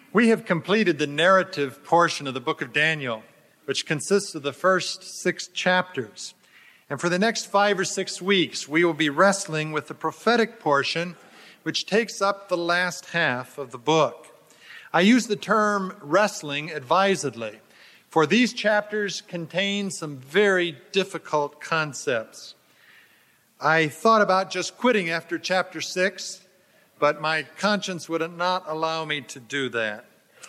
We have completed the narrative portion of the book of Daniel, which consists of the first 6 chapters. And for the next 5 or 6 weeks, we will be wrestling with the prophetic portion, which takes up the last half of the book. I use the term wrestling advisedly, for these chapters contain some very difficult concepts. I thought about just quitting after chapter 6, but my conscience would not allow me to do that.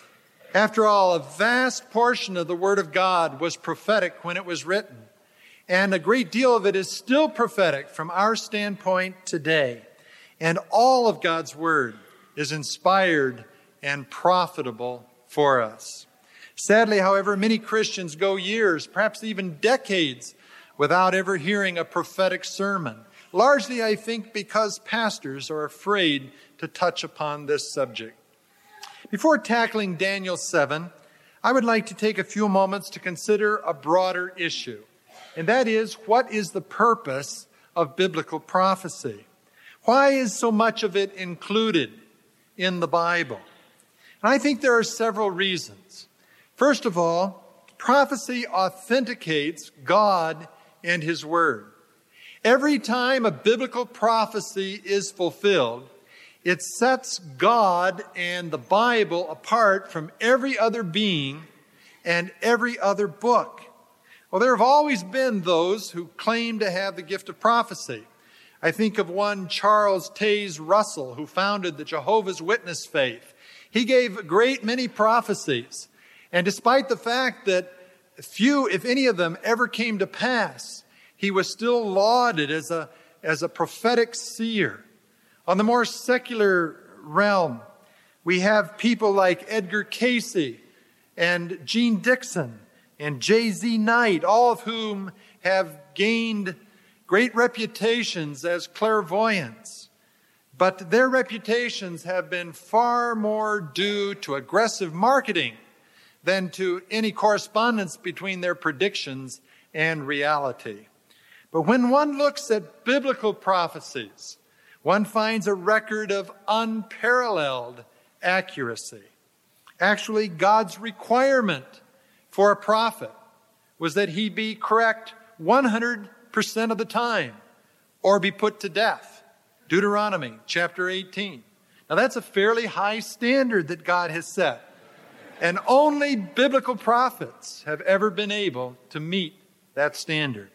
After all, a vast portion of the Word of God was prophetic when it was written, and a great deal of it is still prophetic from our standpoint today. And all of God's Word is inspired and profitable for us. Sadly, however, many Christians go years, perhaps even decades, without ever hearing a prophetic sermon. Largely, I think, because pastors are afraid to touch upon this subject. Before tackling Daniel 7, I would like to take a few moments to consider a broader issue, and that is, what is the purpose of biblical prophecy? Why is so much of it included in the Bible? And I think there are several reasons. First of all, prophecy authenticates God and His Word. Every time a biblical prophecy is fulfilled, it sets God and the Bible apart from every other being and every other book. Well, there have always been those who claim to have the gift of prophecy. I think of one Charles Taze Russell, who founded the Jehovah's Witness faith. He gave a great many prophecies, and despite the fact that few, if any of them, ever came to pass, he was still lauded as a prophetic seer. On the more secular realm, we have people like Edgar Cayce and Gene Dixon and J.Z. Knight, all of whom have gained great reputations as clairvoyants. But their reputations have been far more due to aggressive marketing than to any correspondence between their predictions and reality. But when one looks at biblical prophecies, one finds a record of unparalleled accuracy. Actually, God's requirement for a prophet was that he be correct 100% of the time or be put to death. Deuteronomy chapter 18. Now that's a fairly high standard that God has set. And only biblical prophets have ever been able to meet that standard.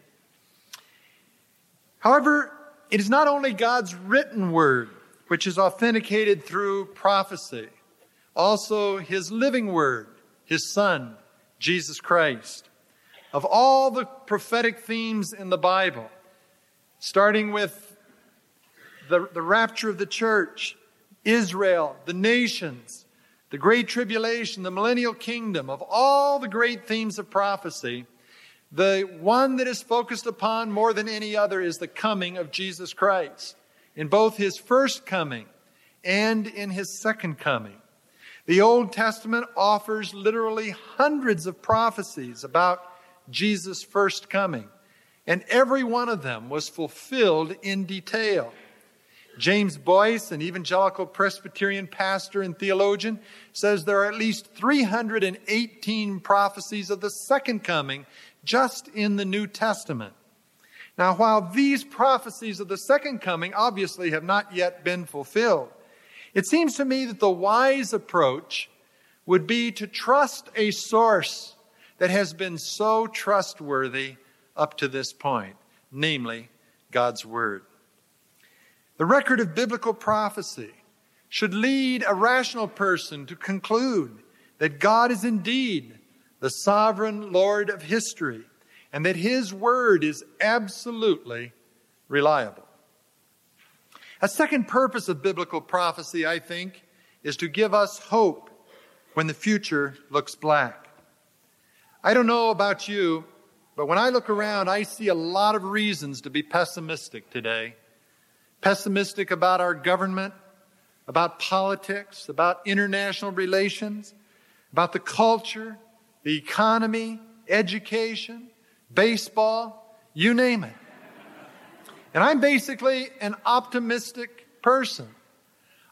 However, it is not only God's written word which is authenticated through prophecy, also His living word, His Son, Jesus Christ. Of all the prophetic themes in the Bible, starting with the rapture of the church, Israel, the nations, the Great Tribulation, the millennial kingdom, of all the great themes of prophecy, the one that is focused upon more than any other is the coming of Jesus Christ, in both His first coming and in His second coming. The Old Testament offers literally hundreds of prophecies about Jesus' first coming, and every one of them was fulfilled in detail. James Boyce, an evangelical Presbyterian pastor and theologian, says there are at least 318 prophecies of the second coming just in the New Testament. Now, while these prophecies of the second coming obviously have not yet been fulfilled, it seems to me that the wise approach would be to trust a source that has been so trustworthy up to this point, namely God's Word. The record of biblical prophecy should lead a rational person to conclude that God is indeed the sovereign Lord of history, and that His Word is absolutely reliable. A second purpose of biblical prophecy, I think, is to give us hope when the future looks black. I don't know about you, but when I look around, I see a lot of reasons to be pessimistic today. Pessimistic about our government, about politics, about international relations, about the culture, the economy, education, baseball, you name it. And I'm basically an optimistic person.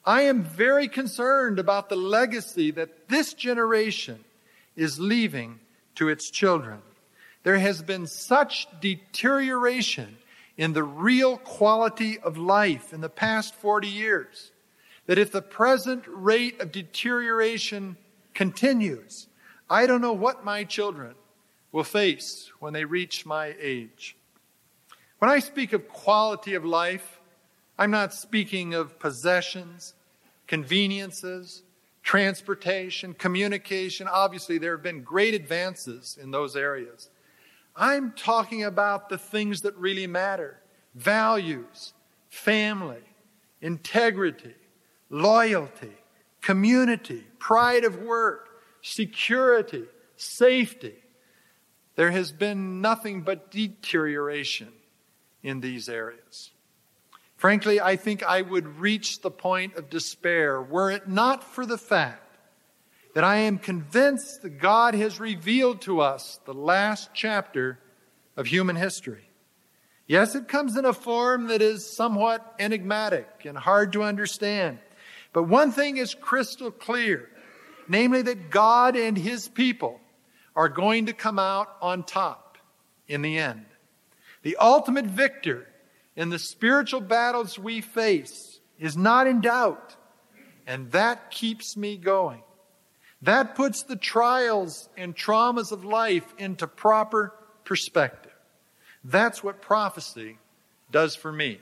I am very concerned about the legacy that this generation is leaving to its children. There has been such deterioration in the real quality of life in the past 40 years that if the present rate of deterioration continues, I don't know what my children will face when they reach my age. When I speak of quality of life, I'm not speaking of possessions, conveniences, transportation, communication. Obviously, there have been great advances in those areas. I'm talking about the things that really matter: values, family, integrity, loyalty, community, pride of work, security, safety. There has been nothing but deterioration in these areas. Frankly, I think I would reach the point of despair were it not for the fact that I am convinced that God has revealed to us the last chapter of human history. Yes, it comes in a form that is somewhat enigmatic and hard to understand. But one thing is crystal clear, namely that God and His people are going to come out on top in the end. The ultimate victor in the spiritual battles we face is not in doubt, and that keeps me going. That puts the trials and traumas of life into proper perspective. That's what prophecy does for me.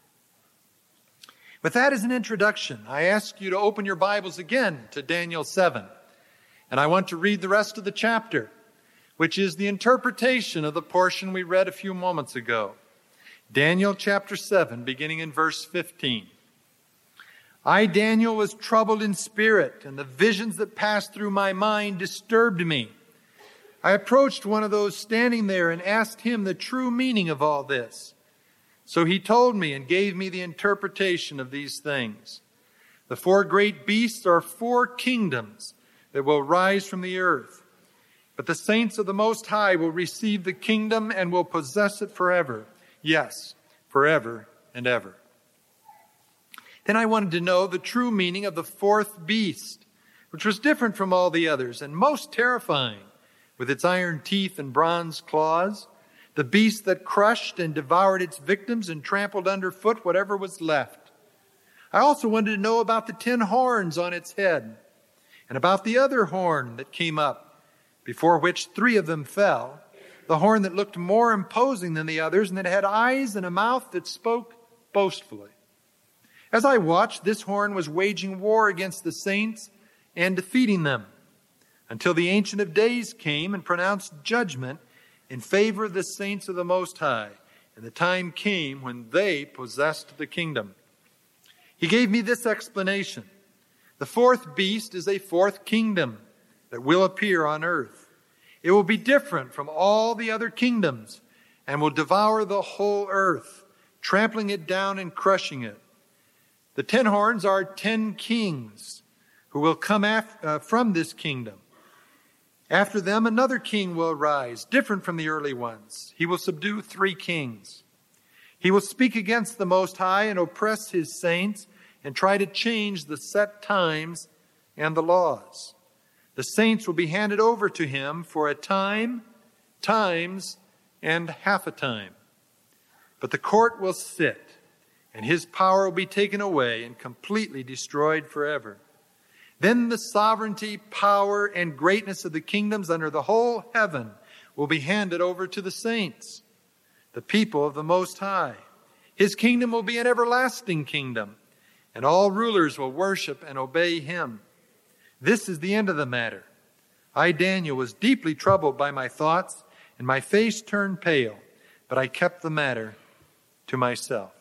With that as an introduction, I ask you to open your Bibles again to Daniel 7. And I want to read the rest of the chapter, which is the interpretation of the portion we read a few moments ago. Daniel chapter 7, beginning in verse 15. I, Daniel, was troubled in spirit, and the visions that passed through my mind disturbed me. I approached one of those standing there and asked him the true meaning of all this. So he told me and gave me the interpretation of these things. The four great beasts are four kingdoms that will rise from the earth. But the saints of the Most High will receive the kingdom and will possess it forever. Yes, forever and ever. Then I wanted to know the true meaning of the fourth beast, which was different from all the others and most terrifying, with its iron teeth and bronze claws, the beast that crushed and devoured its victims and trampled underfoot whatever was left. I also wanted to know about the 10 horns on its head, and about the other horn that came up, before which 3 of them fell, the horn that looked more imposing than the others, and that had eyes and a mouth that spoke boastfully. As I watched, this horn was waging war against the saints and defeating them, until the Ancient of Days came and pronounced judgment in favor of the saints of the Most High, and the time came when they possessed the kingdom. He gave me this explanation. The fourth beast is a fourth kingdom that will appear on earth. It will be different from all the other kingdoms and will devour the whole earth, trampling it down and crushing it. The 10 horns are 10 kings who will come from this kingdom. After them, another king will arise, different from the early ones. He will subdue 3 kings. He will speak against the Most High and oppress His saints and try to change the set times and the laws. The saints will be handed over to him for a time, times, and half a time. But the court will sit, and his power will be taken away and completely destroyed forever. Then the sovereignty, power, and greatness of the kingdoms under the whole heaven will be handed over to the saints, the people of the Most High. His kingdom will be an everlasting kingdom, and all rulers will worship and obey him. This is the end of the matter. I, Daniel, was deeply troubled by my thoughts, and my face turned pale, but I kept the matter to myself.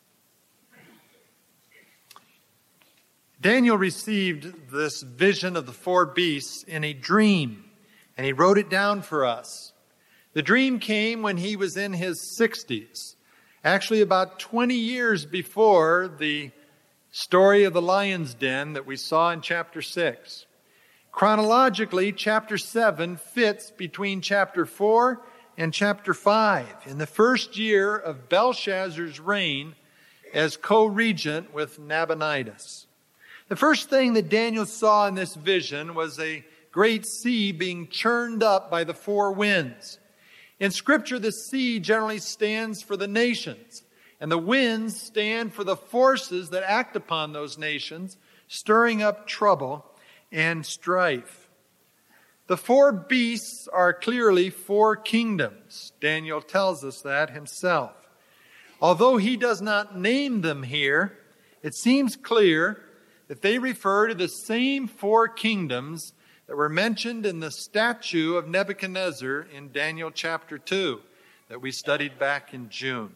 Daniel received this vision of the 4 beasts in a dream, and he wrote it down for us. The dream came when he was in his 60s, actually about 20 years before the story of the lion's den that we saw in chapter 6. Chronologically, chapter 7 fits between chapter 4 and chapter 5 in the first year of Belshazzar's reign as co-regent with Nabonidus. The first thing that Daniel saw in this vision was a great sea being churned up by the four winds. In Scripture, the sea generally stands for the nations, and the winds stand for the forces that act upon those nations, stirring up trouble and strife. The four beasts are clearly four kingdoms. Daniel tells us that himself. Although he does not name them here, it seems clear that they refer to the same four kingdoms that were mentioned in the statue of Nebuchadnezzar in Daniel chapter 2 that we studied back in June.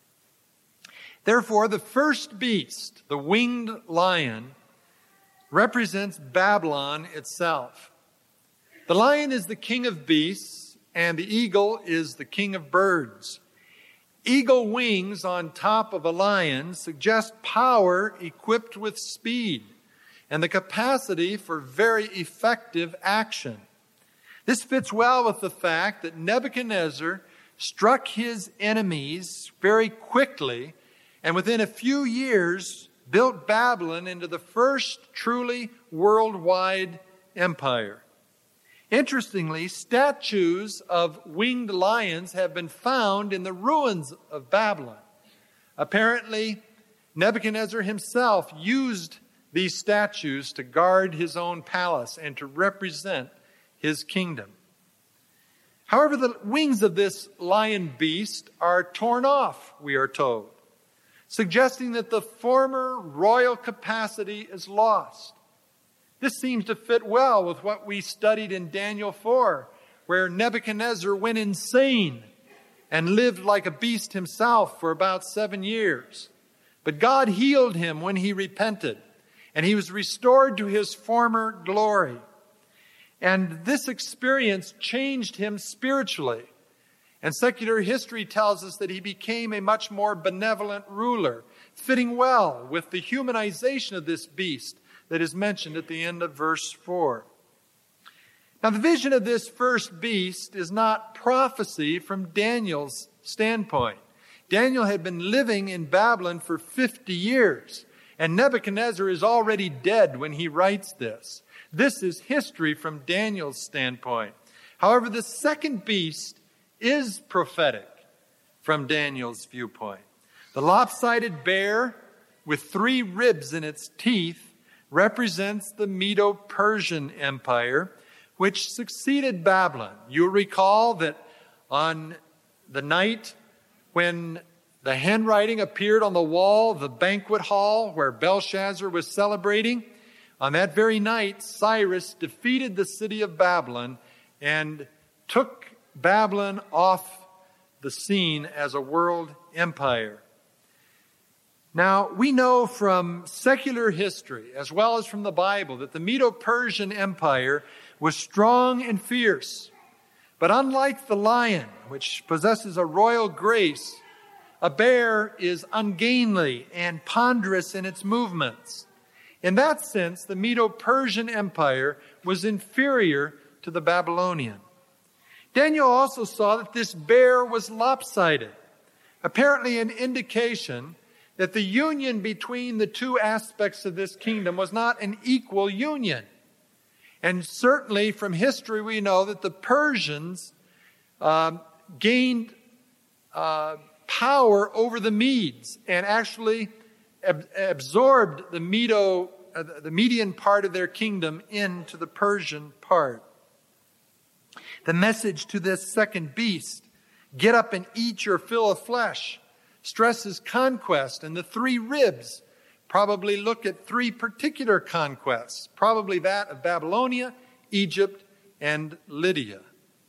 Therefore, the first beast, the winged lion, represents Babylon itself. The lion is the king of beasts, and the eagle is the king of birds. Eagle wings on top of a lion suggest power equipped with speed and the capacity for very effective action. This fits well with the fact that Nebuchadnezzar struck his enemies very quickly and within a few years built Babylon into the first truly worldwide empire. Interestingly, statues of winged lions have been found in the ruins of Babylon. Apparently, Nebuchadnezzar himself used these statues to guard his own palace and to represent his kingdom. However, the wings of this lion beast are torn off, we are told, suggesting that the former royal capacity is lost. This seems to fit well with what we studied in Daniel 4, where Nebuchadnezzar went insane and lived like a beast himself for about 7 years. But God healed him when he repented, and he was restored to his former glory. And this experience changed him spiritually. And secular history tells us that he became a much more benevolent ruler, fitting well with the humanization of this beast that is mentioned at the end of verse 4. Now, the vision of this first beast is not prophecy from Daniel's standpoint. Daniel had been living in Babylon for 50 years, and Nebuchadnezzar is already dead when he writes this. This is history from Daniel's standpoint. However, the second beast is prophetic from Daniel's viewpoint. The lopsided bear with 3 ribs in its teeth represents the Medo-Persian Empire, which succeeded Babylon. You'll recall that on the night when the handwriting appeared on the wall of the banquet hall where Belshazzar was celebrating, on that very night, Cyrus defeated the city of Babylon and took Babylon off the scene as a world empire. Now, we know from secular history, as well as from the Bible, that the Medo-Persian Empire was strong and fierce. But unlike the lion, which possesses a royal grace, a bear is ungainly and ponderous in its movements. In that sense, the Medo-Persian Empire was inferior to the Babylonian. Daniel also saw that this bear was lopsided, apparently an indication that the union between the two aspects of this kingdom was not an equal union. And certainly from history we know that the Persians gained power over the Medes and actually absorbed the Median part of their kingdom into the Persian part. The message to this second beast, get up and eat your fill of flesh, stresses conquest, and the 3 ribs probably look at 3 particular conquests, probably that of Babylonia, Egypt, and Lydia.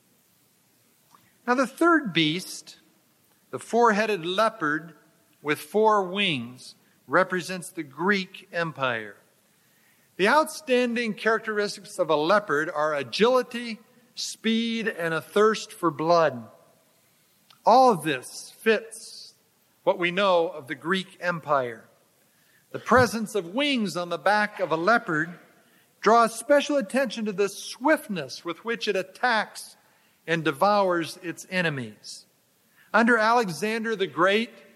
Now the third beast, the 4-headed leopard with 4 wings, represents the Greek Empire. The outstanding characteristics of a leopard are agility, speed, and a thirst for blood. All of this fits what we know of the Greek Empire. The presence of wings on the back of a leopard draws special attention to the swiftness with which it attacks and devours its enemies. Under Alexander the Great,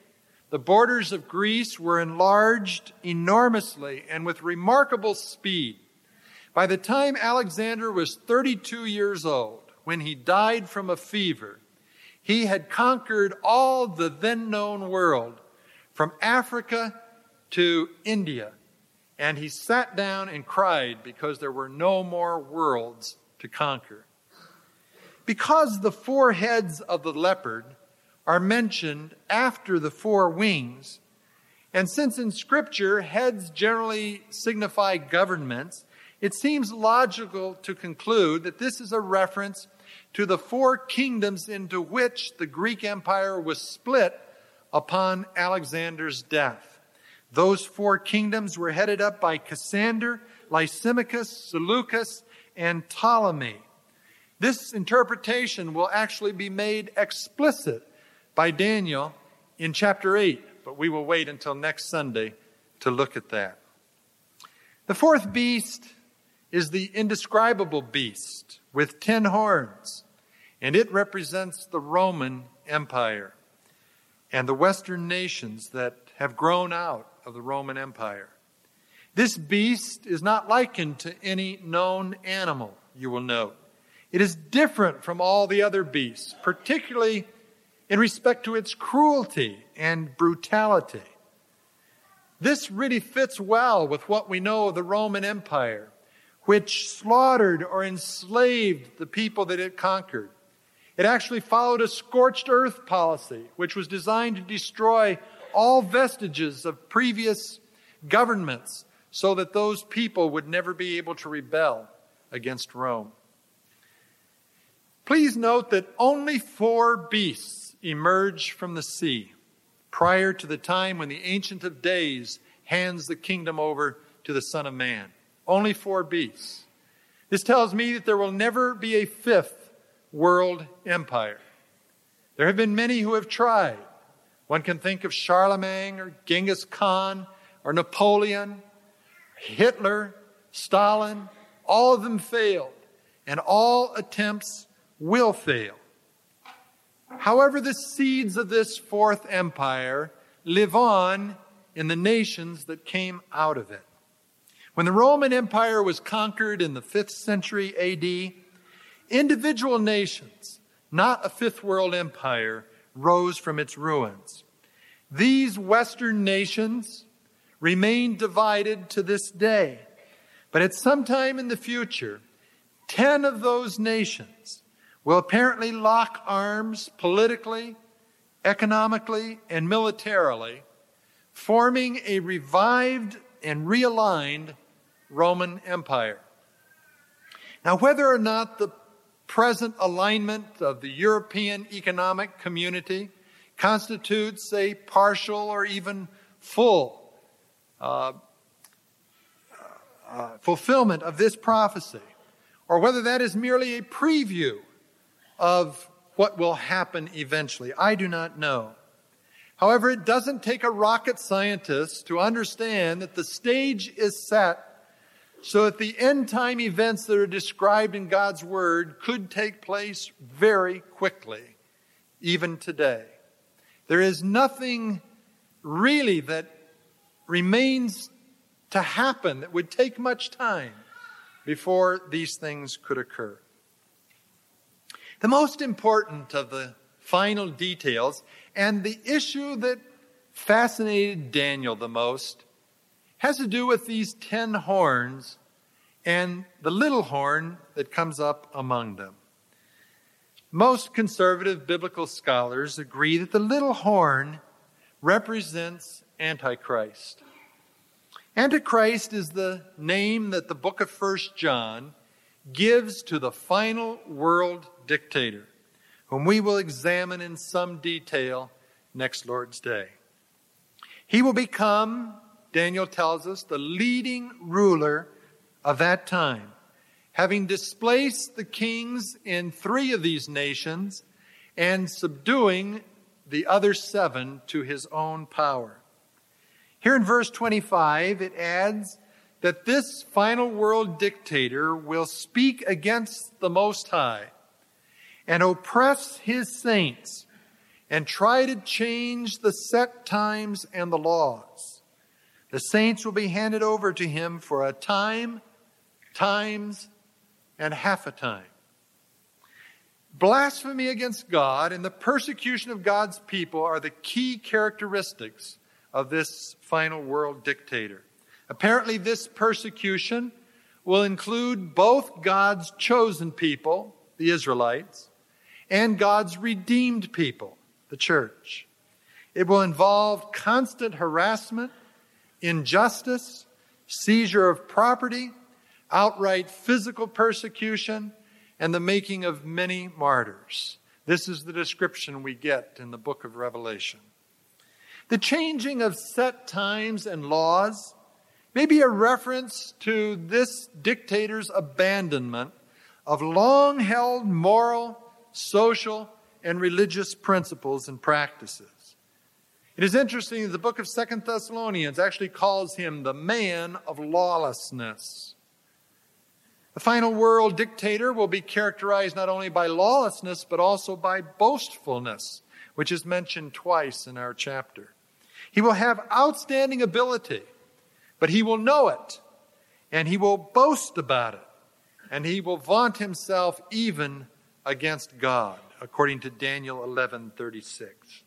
the borders of Greece were enlarged enormously and with remarkable speed. By the time Alexander was 32 years old, when he died from a fever, he had conquered all the then known world, from Africa to India. And he sat down and cried because there were no more worlds to conquer. Because the 4 heads of the leopard are mentioned after the 4 wings, and since in Scripture heads generally signify governments, it seems logical to conclude that this is a reference to the 4 kingdoms into which the Greek Empire was split upon Alexander's death. Those 4 kingdoms were headed up by Cassander, Lysimachus, Seleucus, and Ptolemy. This interpretation will actually be made explicit by Daniel in chapter 8, but we will wait until next Sunday to look at that. The 4th beast is the indescribable beast with 10 horns, and it represents the Roman Empire and the Western nations that have grown out of the Roman Empire. This beast is not likened to any known animal, you will note. It is different from all the other beasts, particularly in respect to its cruelty and brutality. This really fits well with what we know of the Roman Empire, which slaughtered or enslaved the people that it conquered. It actually followed a scorched earth policy, which was designed to destroy all vestiges of previous governments so that those people would never be able to rebel against Rome. Please note that only 4 beasts emerge from the sea prior to the time when the Ancient of Days hands the kingdom over to the Son of Man. Only 4 beasts. This tells me that there will never be a 5th world empire. There have been many who have tried. One can think of Charlemagne or Genghis Khan or Napoleon, Hitler, Stalin. All of them failed, and all attempts will fail. However, the seeds of this 4th empire live on in the nations that came out of it. When the Roman Empire was conquered in the 5th century AD, individual nations, not a 5th world empire, rose from its ruins. These Western nations remain divided to this day, but at some time in the future, 10 of those nations will apparently lock arms politically, economically, and militarily, forming a revived and realigned Roman Empire. Now, whether or not the present alignment of the European economic community constitutes a partial or even full fulfillment of this prophecy, or whether that is merely a preview of what will happen eventually, I do not know. However, it doesn't take a rocket scientist to understand that the stage is set so that the end time events that are described in God's Word could take place very quickly, even today. There is nothing really that remains to happen that would take much time before these things could occur. The most important of the final details, and the issue that fascinated Daniel the most, has to do with these 10 horns and the little horn that comes up among them. Most conservative biblical scholars agree that the little horn represents Antichrist. Antichrist is the name that the book of 1 John gives to the final world dictator, whom we will examine in some detail next Lord's Day. He will become, Daniel tells us, the leading ruler of that time, having displaced the kings in 3 of these nations and subduing the other 7 to his own power. Here in verse 25, it adds that this final world dictator will speak against the Most High and oppress his saints and try to change the set times and the laws. The saints will be handed over to him for a time, times, and half a time. Blasphemy against God and the persecution of God's people are the key characteristics of this final world dictator. Apparently, this persecution will include both God's chosen people, the Israelites, and God's redeemed people, the church. It will involve constant harassment, injustice, seizure of property, outright physical persecution, and the making of many martyrs. This is the description we get in the book of Revelation. The changing of set times and laws may be a reference to this dictator's abandonment of long-held moral, social, and religious principles and practices. It is interesting that the book of 2 Thessalonians actually calls him the man of lawlessness. The final world dictator will be characterized not only by lawlessness, but also by boastfulness, which is mentioned twice in our chapter. He will have outstanding ability, but he will know it, and he will boast about it, and he will vaunt himself even against God, according to Daniel 11:36.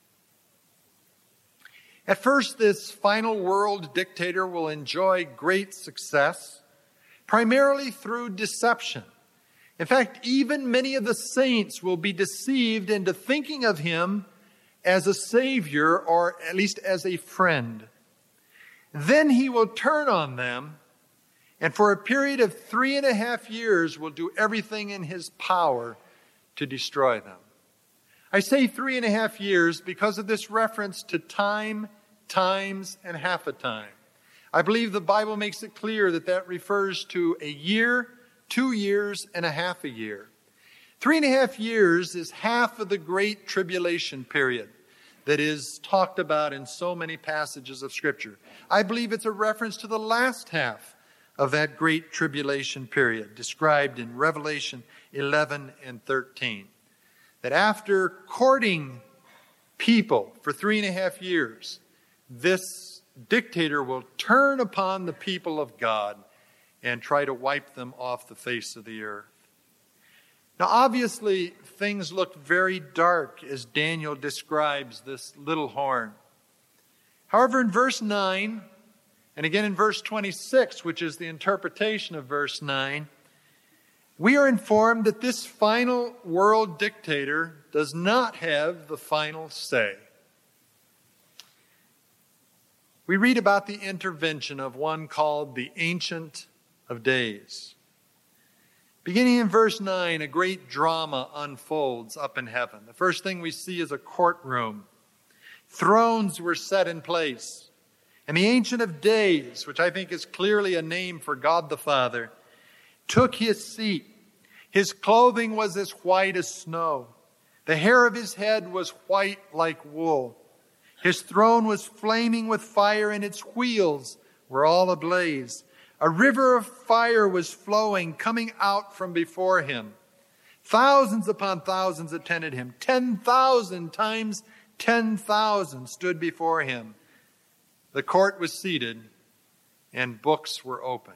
At first, this final world dictator will enjoy great success, primarily through deception. In fact, even many of the saints will be deceived into thinking of him as a savior, or at least as a friend. Then he will turn on them, and for a period of 3.5 years will do everything in his power to destroy them. I say 3.5 years because of this reference to time, times, and half a time. I believe the Bible makes it clear that that refers to a year, 2 years, and a half a year. 3.5 years is half of the Great Tribulation period that is talked about in so many passages of Scripture. I believe it's a reference to the last half of that Great Tribulation period described in Revelation 11 and 13. That after courting people for 3.5 years, this dictator will turn upon the people of God and try to wipe them off the face of the earth. Now, obviously, things look very dark as Daniel describes this little horn. However, in verse 9, and again in verse 26, which is the interpretation of verse 9, we are informed that this final world dictator does not have the final say. We read about the intervention of one called the Ancient of Days. Beginning in verse 9, a great drama unfolds up in heaven. The first thing we see is a courtroom. Thrones were set in place. And the Ancient of Days, which I think is clearly a name for God the Father, took his seat. His clothing was as white as snow. The hair of his head was white like wool. His throne was flaming with fire, and its wheels were all ablaze. A river of fire was flowing, coming out from before him. Thousands upon thousands attended him. 10,000 times 10,000 stood before him. The court was seated, and books were opened.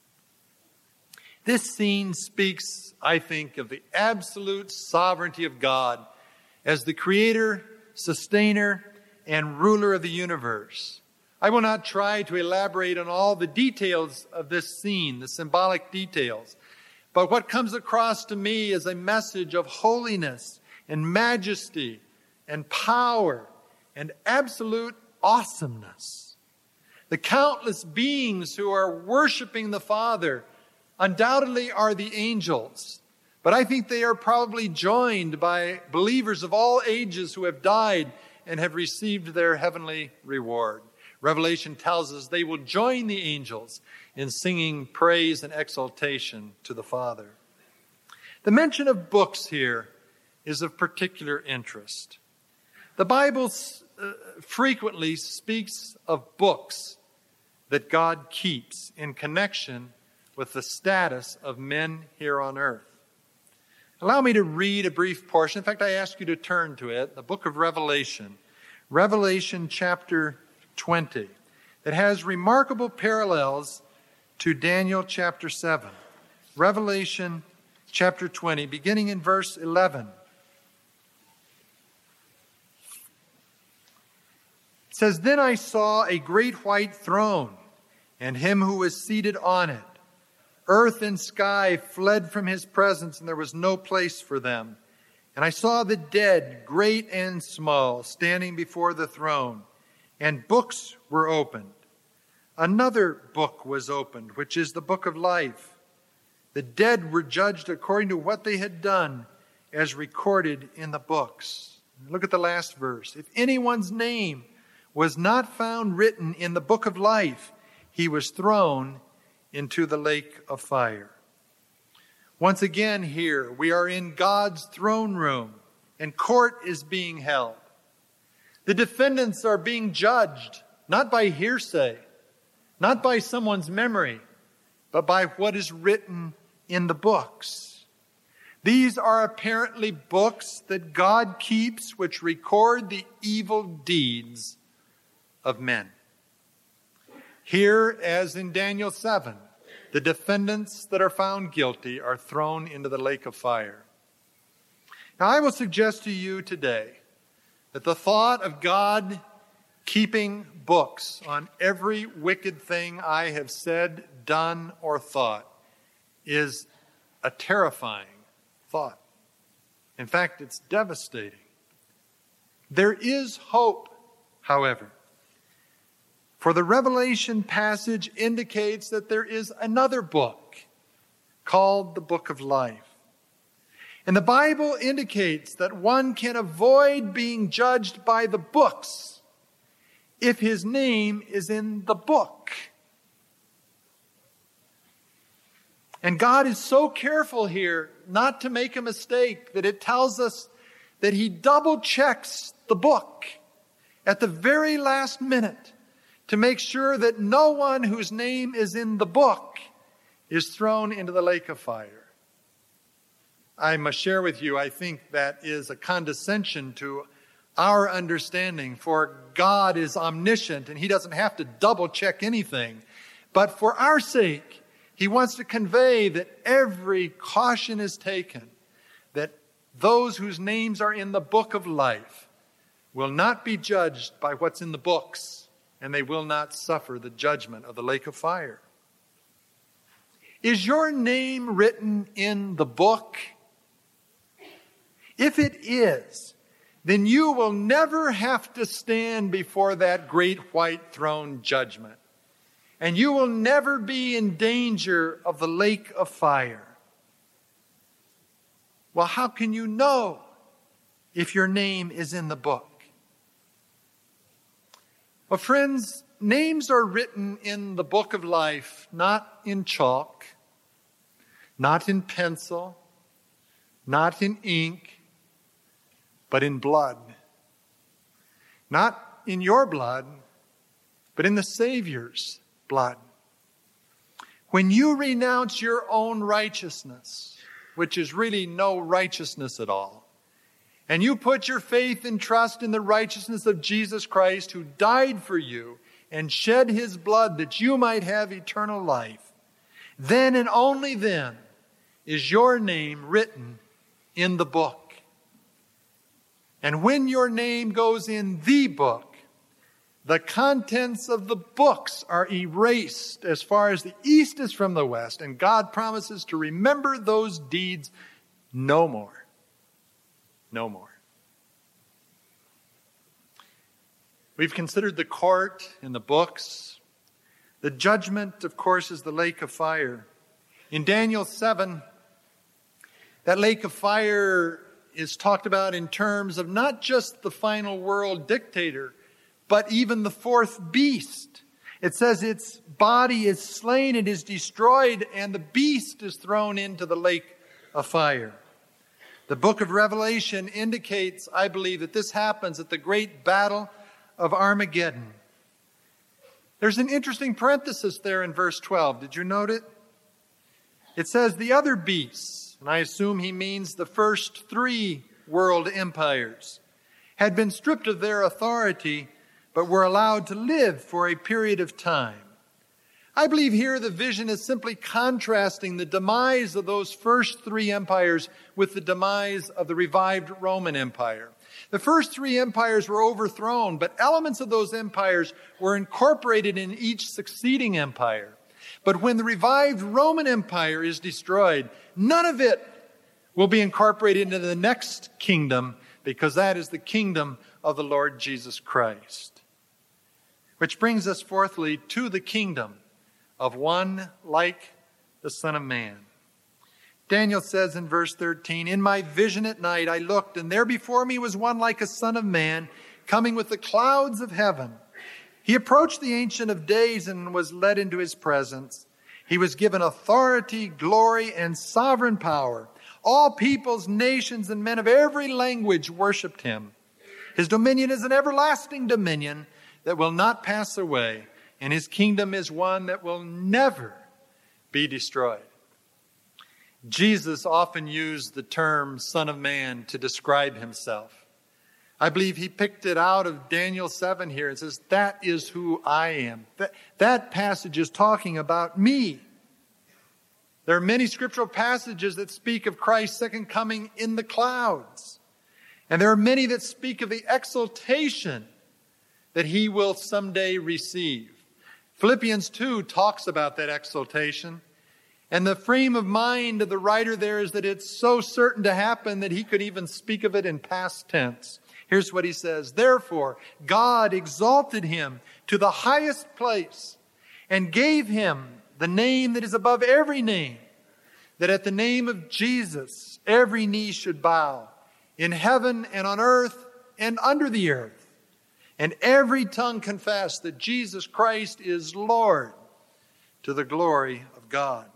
This scene speaks, I think, of the absolute sovereignty of God as the creator, sustainer, and ruler of the universe. I will not try to elaborate on all the details of this scene, the symbolic details. But what comes across to me is a message of holiness and majesty and power and absolute awesomeness. The countless beings who are worshiping the Father undoubtedly are the angels. But I think they are probably joined by believers of all ages who have died and have received their heavenly reward. Revelation tells us they will join the angels in singing praise and exaltation to the Father. The mention of books here is of particular interest. The Bible frequently speaks of books that God keeps in connection with the status of men here on earth. Allow me to read a brief portion. In fact, I ask you to turn to it, the book of Revelation, Revelation chapter 20. It has remarkable parallels to Daniel chapter 7. Revelation chapter 20, beginning in verse 11. It says, "Then I saw a great white throne, and him who was seated on it. Earth and sky fled from his presence, and there was no place for them. And I saw the dead, great and small, standing before the throne, and books were opened. Another book was opened, which is the book of life. The dead were judged according to what they had done, as recorded in the books." Look at the last verse. "If anyone's name was not found written in the book of life, he was thrown into the lake of fire." Once again here, we are in God's throne room, and court is being held. The defendants are being judged, not by hearsay, not by someone's memory, but by what is written in the books. These are apparently books that God keeps, which record the evil deeds of men. Here, as in Daniel 7, the defendants that are found guilty are thrown into the lake of fire. Now, I will suggest to you today that the thought of God keeping books on every wicked thing I have said, done, or thought is a terrifying thought. In fact, it's devastating. There is hope, however. For the Revelation passage indicates that there is another book called the Book of Life. And the Bible indicates that one can avoid being judged by the books if his name is in the book. And God is so careful here not to make a mistake that it tells us that he double checks the book at the very last minute to make sure that no one whose name is in the book is thrown into the lake of fire. I must share with you, I think that is a condescension to our understanding, for God is omniscient and he doesn't have to double check anything. But for our sake, he wants to convey that every caution is taken, that those whose names are in the book of life will not be judged by what's in the books, and they will not suffer the judgment of the lake of fire. Is your name written in the book? If it is, then you will never have to stand before that great white throne judgment. And you will never be in danger of the lake of fire. Well, how can you know if your name is in the book? Well, friends, names are written in the book of life, not in chalk, not in pencil, not in ink, but in blood. Not in your blood, but in the Savior's blood. When you renounce your own righteousness, which is really no righteousness at all, and you put your faith and trust in the righteousness of Jesus Christ, who died for you and shed his blood that you might have eternal life, then and only then is your name written in the book. And when your name goes in the book, the contents of the books are erased as far as the east is from the west, and God promises to remember those deeds no more. No more. We've considered the court and the books. The judgment, of course, is the lake of fire. In Daniel 7, that lake of fire is talked about in terms of not just the final world dictator, but even the fourth beast. It says its body is slain, it is destroyed, and the beast is thrown into the lake of fire. The book of Revelation indicates, I believe, that this happens at the great battle of Armageddon. There's an interesting parenthesis there in verse 12. Did you note it? It says, the other beasts, and I assume he means the first 3 world empires, had been stripped of their authority, but were allowed to live for a period of time. I believe here the vision is simply contrasting the demise of those first 3 empires with the demise of the revived Roman Empire. The first 3 empires were overthrown, but elements of those empires were incorporated in each succeeding empire. But when the revived Roman Empire is destroyed, none of it will be incorporated into the next kingdom, because that is the kingdom of the Lord Jesus Christ. Which brings us fourthly to the kingdom of one like the Son of Man. Daniel says in verse 13, "In my vision at night I looked, and there before me was one like a son of man, coming with the clouds of heaven. He approached the Ancient of Days and was led into his presence. He was given authority, glory, and sovereign power. All peoples, nations, and men of every language worshiped him. His dominion is an everlasting dominion that will not pass away, and his kingdom is one that will never be destroyed." Jesus often used the term Son of Man to describe himself. I believe he picked it out of Daniel 7 here. It says, "That is who I am." That passage is talking about me. There are many scriptural passages that speak of Christ's second coming in the clouds. And there are many that speak of the exaltation that he will someday receive. Philippians 2 talks about that exaltation. And the frame of mind of the writer there is that it's so certain to happen that he could even speak of it in past tense. Here's what he says: "Therefore, God exalted him to the highest place and gave him the name that is above every name, that at the name of Jesus every knee should bow, in heaven and on earth and under the earth, and every tongue confess that Jesus Christ is Lord, to the glory of God."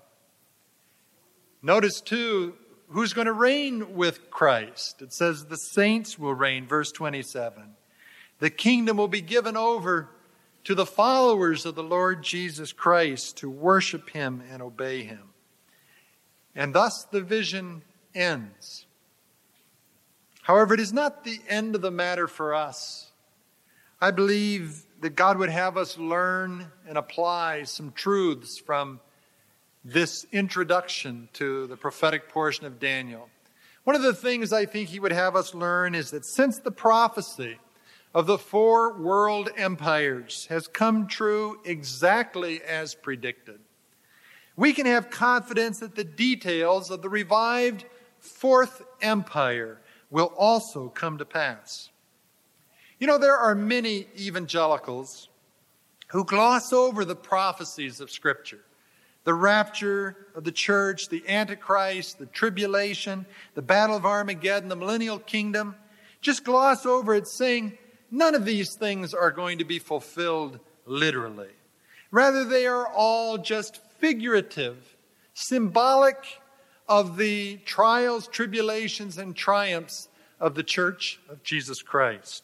Notice too, who's going to reign with Christ? It says the saints will reign, verse 27. The kingdom will be given over to the followers of the Lord Jesus Christ to worship him and obey him. And thus the vision ends. However, it is not the end of the matter for us. I believe that God would have us learn and apply some truths from this introduction to the prophetic portion of Daniel. One of the things I think he would have us learn is that since the prophecy of the 4 world empires has come true exactly as predicted, we can have confidence that the details of the revived 4th empire will also come to pass. You know, there are many evangelicals who gloss over the prophecies of Scripture. The rapture of the church, the Antichrist, the tribulation, the battle of Armageddon, the millennial kingdom. Just gloss over it, saying none of these things are going to be fulfilled literally. Rather, they are all just figurative, symbolic of the trials, tribulations, and triumphs of the church of Jesus Christ.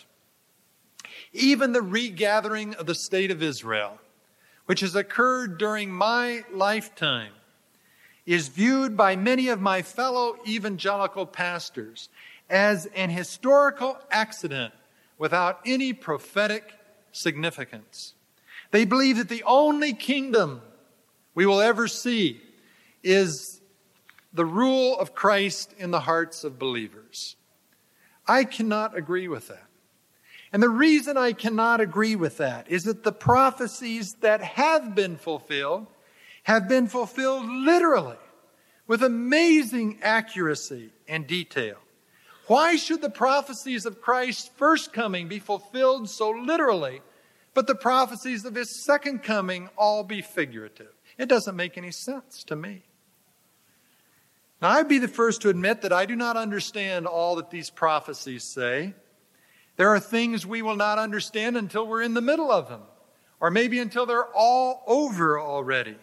Even the regathering of the state of Israel, which has occurred during my lifetime, is viewed by many of my fellow evangelical pastors as an historical accident without any prophetic significance. They believe that the only kingdom we will ever see is the rule of Christ in the hearts of believers. I cannot agree with that. And the reason I cannot agree with that is that the prophecies that have been fulfilled literally with amazing accuracy and detail. Why should the prophecies of Christ's first coming be fulfilled so literally, but the prophecies of his second coming all be figurative? It doesn't make any sense to me. Now, I'd be the first to admit that I do not understand all that these prophecies say. There are things we will not understand until we're in the middle of them, or maybe until they're all over already.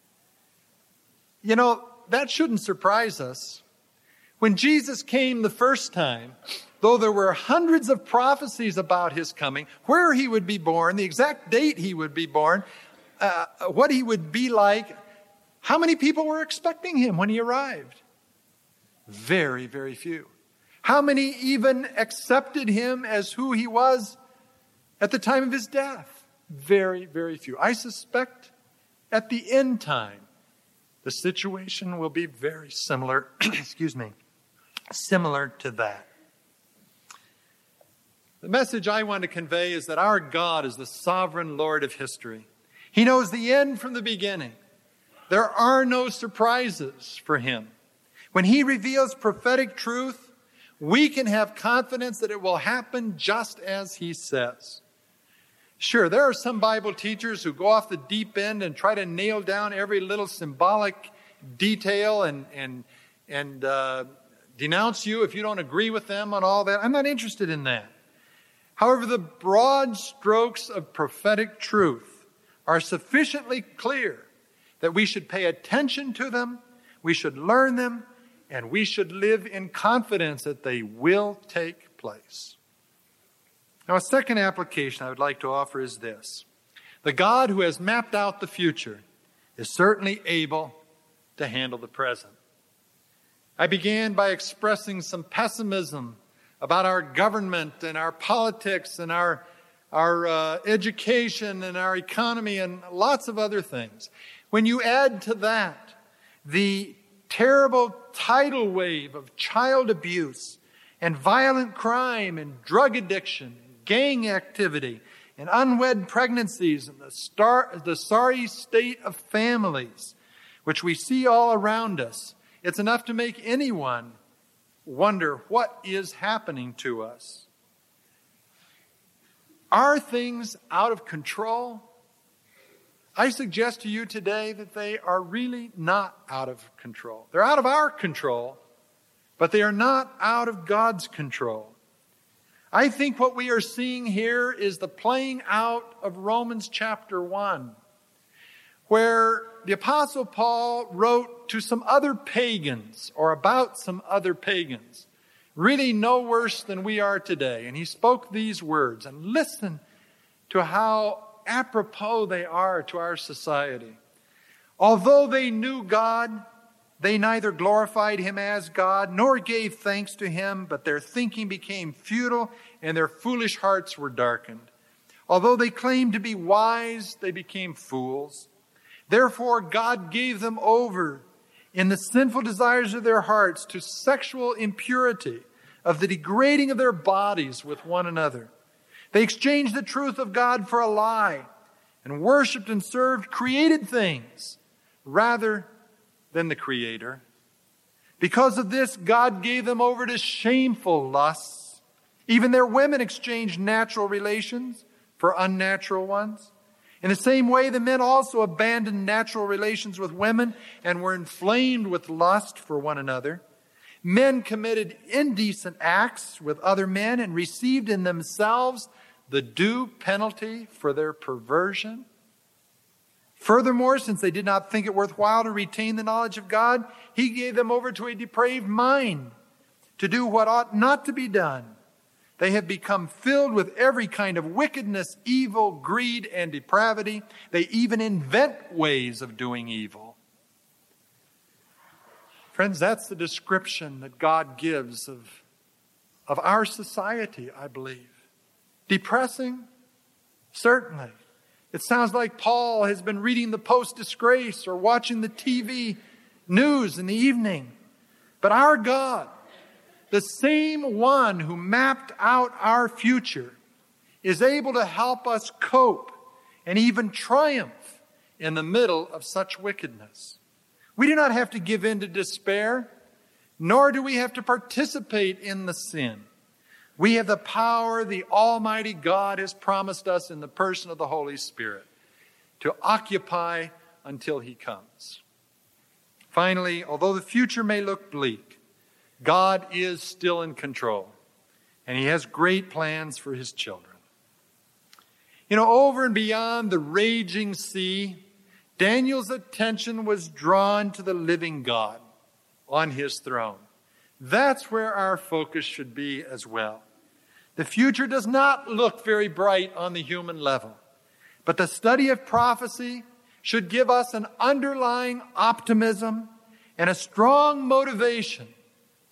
You know, that shouldn't surprise us. When Jesus came the first time, though there were hundreds of prophecies about his coming, where he would be born, the exact date he would be born, what he would be like, how many people were expecting him when he arrived? Very, very few. How many even accepted him as who he was at the time of his death? Very, very few. I suspect at the end time, the situation will be very similar, similar to that. The message I want to convey is that our God is the sovereign Lord of history. He knows the end from the beginning. There are no surprises for him. When he reveals prophetic truth, we can have confidence that it will happen just as he says. Sure, there are some Bible teachers who go off the deep end and try to nail down every little symbolic detail and denounce you if you don't agree with them on all that. I'm not interested in that. However, the broad strokes of prophetic truth are sufficiently clear that we should pay attention to them, we should learn them, and we should live in confidence that they will take place. Now, a second application I would like to offer is this. The God who has mapped out the future is certainly able to handle the present. I began by expressing some pessimism about our government and our politics and our education and our economy and lots of other things. When you add to that the terrible tidal wave of child abuse and violent crime and drug addiction, gang activity and unwed pregnancies and the sorry state of families, which we see all around us, it's enough to make anyone wonder what is happening to us. Are things out of control? I suggest to you today that they are really not out of control. They're out of our control, but they are not out of God's control. I think what we are seeing here is the playing out of Romans chapter 1, where the Apostle Paul wrote to some other pagans, or about some other pagans, really no worse than we are today. And he spoke these words, and listen to how apropos they are to our society. Although they knew God, they neither glorified him as God nor gave thanks to him, but their thinking became futile and their foolish hearts were darkened. Although they claimed to be wise, they became fools. Therefore, God gave them over in the sinful desires of their hearts to sexual impurity, of the degrading of their bodies with one another. They exchanged the truth of God for a lie and worshiped and served created things rather than the Creator. Because of this, God gave them over to shameful lusts. Even their women exchanged natural relations for unnatural ones. In the same way, the men also abandoned natural relations with women and were inflamed with lust for one another. Men committed indecent acts with other men and received in themselves the due penalty for their perversion. Furthermore, since they did not think it worthwhile to retain the knowledge of God, he gave them over to a depraved mind to do what ought not to be done. They have become filled with every kind of wickedness, evil, greed, and depravity. They even invent ways of doing evil. Friends, that's the description that God gives of our society, I believe. Depressing? Certainly. It sounds like Paul has been reading the Post-Disgrace or watching the TV news in the evening. But our God, the same one who mapped out our future, is able to help us cope and even triumph in the middle of such wickedness. We do not have to give in to despair, nor do we have to participate in the sin. We have the power the Almighty God has promised us in the person of the Holy Spirit to occupy until He comes. Finally, although the future may look bleak, God is still in control, and He has great plans for His children. You know, over and beyond the raging sea, Daniel's attention was drawn to the living God on His throne. That's where our focus should be as well. The future does not look very bright on the human level, but the study of prophecy should give us an underlying optimism and a strong motivation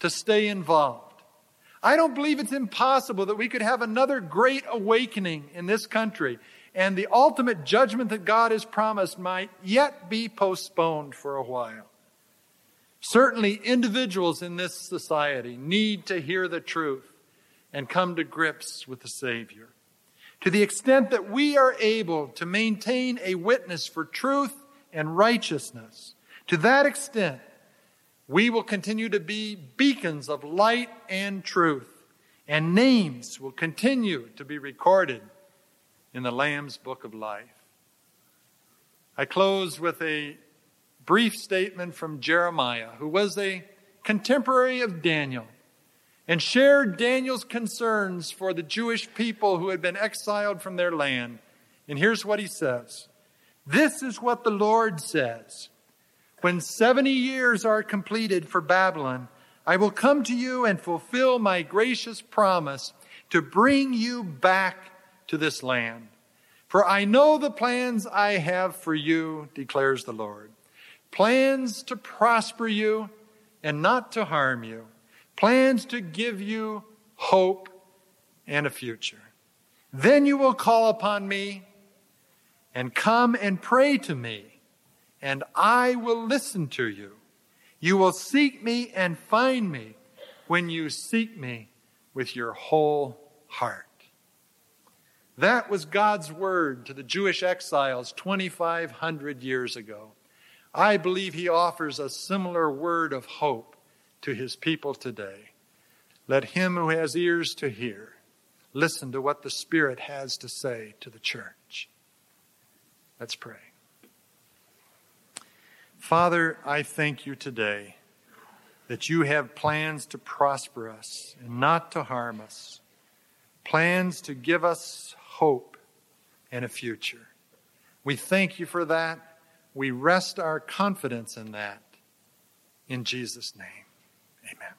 to stay involved. I don't believe it's impossible that we could have another great awakening in this country, and the ultimate judgment that God has promised might yet be postponed for a while. Certainly, individuals in this society need to hear the truth and come to grips with the Savior. To the extent that we are able to maintain a witness for truth and righteousness, to that extent, we will continue to be beacons of light and truth, and names will continue to be recorded in the Lamb's Book of Life. I close with a brief statement from Jeremiah, who was a contemporary of Daniel and shared Daniel's concerns for the Jewish people who had been exiled from their land. And here's what he says. This is what the Lord says. When 70 years are completed for Babylon, I will come to you and fulfill my gracious promise to bring you back to this land. For I know the plans I have for you, declares the Lord. Plans to prosper you and not to harm you. Plans to give you hope and a future. Then you will call upon me and come and pray to me, and I will listen to you. You will seek me and find me when you seek me with your whole heart. That was God's word to the Jewish exiles 2,500 years ago. I believe he offers a similar word of hope to his people today. Let him who has ears to hear listen to what the Spirit has to say to the church. Let's pray. Father, I thank you today that you have plans to prosper us and not to harm us, plans to give us hope and a future. We thank you for that. We rest our confidence in that. In Jesus' name, amen.